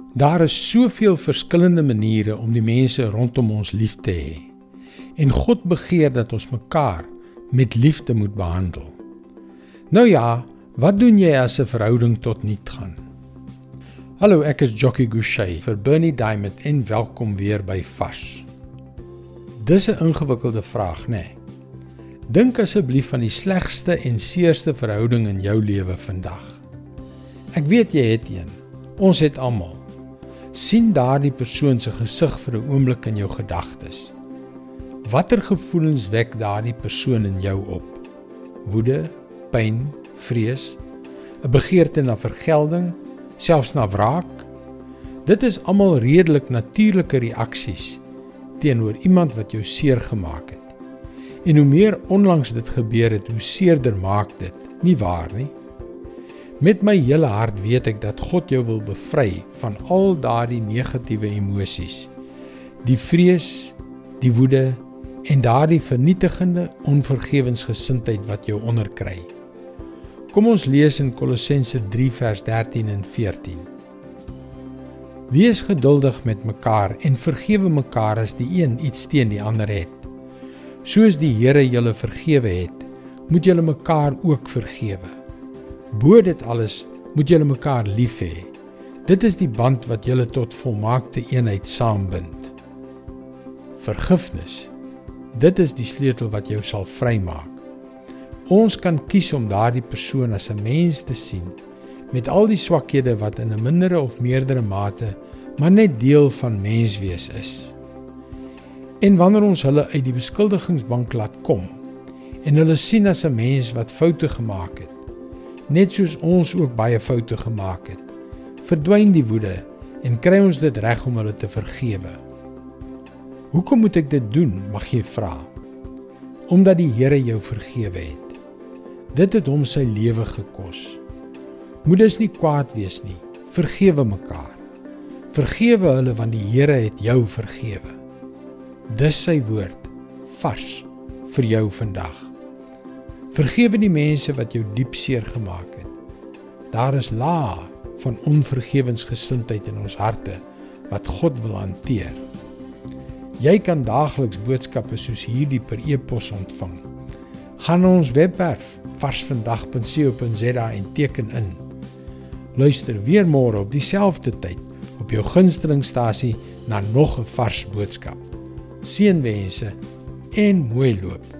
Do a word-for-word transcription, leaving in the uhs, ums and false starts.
Daar is soveel verskillende maniere om die mense rondom ons lief te hê. En God begeer dat ons mekaar met liefde moet behandel. Nou ja, wat doen jy as 'n verhouding tot niet gaan? Hallo, ek is Jockey Gouchee vir Bernie Diamond en welkom weer by Vars. Dis 'n ingewikkelde vraag, né? Nee. Dink asseblief aan die slegste en seerste verhouding in jou lewe vandag. Ek weet jy het een. Ons het almal. Sien daardie persoon se gesig vir 'n oomblik in jou gedagtes. Watter gevoelens wek daardie persoon in jou op? Woede, pyn, vrees, 'n begeerte na vergelding, selfs na wraak? Dit is almal redelik natuurlike reaksies teenoor iemand wat jou seer gemaak het. En hoe meer onlangs dit gebeur het, hoe seerder maak dit, nie waar nie? Met my hele hart weet ek dat God jou wil bevry van al daardie negatiewe emosies, die vrees, die woede en daardie vernietigende onvergewensgesindheid wat jou onderkry. Kom ons lees in Kolossense drie vers dertien en veertien. Wees geduldig met mekaar en vergewe mekaar as die een iets teen die ander het. Soos die Here julle vergewe het, moet julle mekaar ook vergewe. Bo dit alles moet julle mekaar lief hê. Dit is die band wat julle tot volmaakte eenheid saambind. Vergifnis. Dit is die sleutel wat jou sal vrymaak. Ons kan kies om daardie persoon as 'n mens te sien, met al die swakhede wat in 'n mindere of meerdere mate, maar net deel van menswees is. En wanneer ons hulle uit die beskuldigingsbank laat kom, en hulle sien as 'n mens wat foute gemaak het, net soos ons ook baie foute gemaak het, verdwyn die woede en kry ons dit reg om hulle te vergewe. Hoekom moet ek dit doen, mag jy vra? Omdat die Here jou vergewe het. Dit het hom sy lewe gekos. Moet dus nie kwaad wees nie, vergewe mekaar. Vergewe hulle want die Here het jou vergewe. Dis sy woord, vars vir jou vandag. Vergewe die mense wat jou diep seer gemaak het. Daar is laag van onvergewensgesindheid in ons harte wat God wil hanteer. Jy kan daagliks boodskappe soos hierdie per e-pos ontvang. Gaan na ons webwerf varsvandag punt co punt za en teken in. Luister weer môre op dieselfde tyd op jou gunstelingstasie na nog 'n vars boodskap. Seënwense en mooi loop.